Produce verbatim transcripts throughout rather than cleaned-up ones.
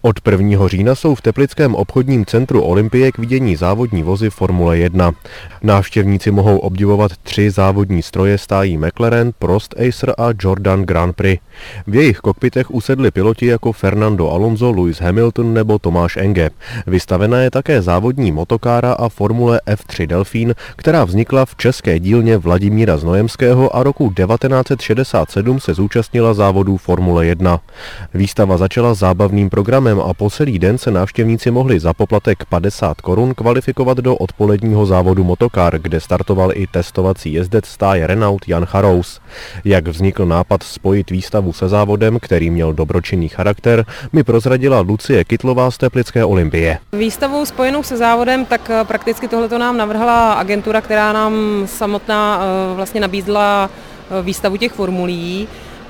Od prvního října jsou v teplickém obchodním centru Olympie k vidění závodní vozy Formule jedna. Návštěvníci mohou obdivovat tři závodní stroje stájí McLaren, Prost Acer a Jordan Grand Prix. V jejich kokpitech usedli piloti jako Fernando Alonso, Lewis Hamilton nebo Tomáš Enge. Vystavená je také závodní motokára a Formule F tři Delfín, která vznikla v české dílně Vladimíra Znojemského a roku devatenáct set šedesát sedm se zúčastnila závodů Formule jedna. Výstava začala zábavným programem a po celý den se návštěvníci mohli za poplatek padesát korun kvalifikovat do odpoledního závodu motokár, kde startoval i testovací jezdec stáje Renault Jan Charous. Jak vznikl nápad spojit výstavu se závodem, který měl dobročinný charakter, mi prozradila Lucie Kytlová z teplické Olympie. Výstavu spojenou se závodem, tak prakticky tohleto nám navrhla agentura, která nám samotná vlastně nabídla výstavu těch formulí.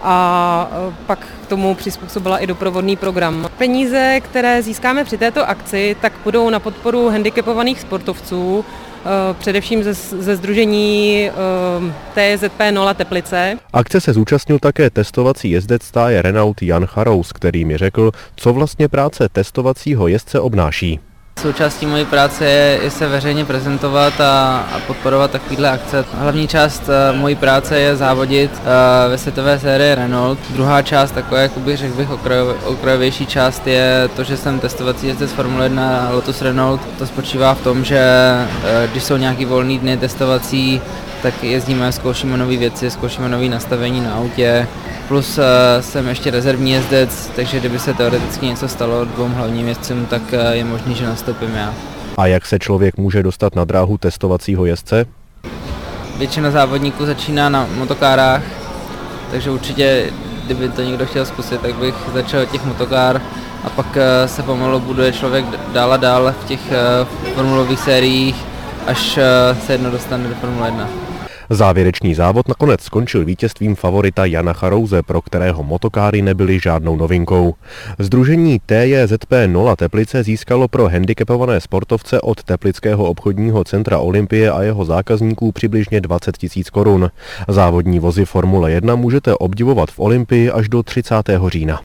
A pak k tomu přizpůsobila i doprovodný program. Peníze, které získáme při této akci, tak budou na podporu handicapovaných sportovců, především ze, ze sdružení T J Z P nula Teplice. Akce se zúčastnil také testovací jezdec stáje Renault Jan Charous, který mi řekl, co vlastně práce testovacího jezdce obnáší. Součástí mojí práce je se veřejně prezentovat a, a podporovat takovýhle akce. Hlavní část uh, mojí práce je závodit uh, ve světové sérii Renault. Druhá část, taková, jakoby, řekl bych, okrajov, okrajovější část je to, že jsem testovací jezdec Formule jedna Lotus Renault. To spočívá v tom, že uh, když jsou nějaký volný dny testovací, tak jezdíme, zkoušíme nové věci, zkoušíme nové nastavení na autě. Plus uh, jsem ještě rezervní jezdec, takže kdyby se teoreticky něco stalo dvou hlavním jezdcům, tak uh, je možný, že nastoupím já. A jak se člověk může dostat na dráhu testovacího jezdce? Většina závodníků začíná na motokárách, takže určitě, kdyby to někdo chtěl zkusit, tak bych začal od těch motokár a pak uh, se pomalu buduje člověk dál a dál v těch uh, formulových sériích, až uh, se jedno dostane do Formule jedna. Závěrečný závod nakonec skončil vítězstvím favorita Jana Charouze, pro kterého motokáry nebyly žádnou novinkou. Sdružení T J Z P nula Teplice získalo pro handicapované sportovce od teplického obchodního centra Olympie a jeho zákazníků přibližně dvacet tisíc korun. Závodní vozy Formule jedna můžete obdivovat v Olympii až do třicátého října.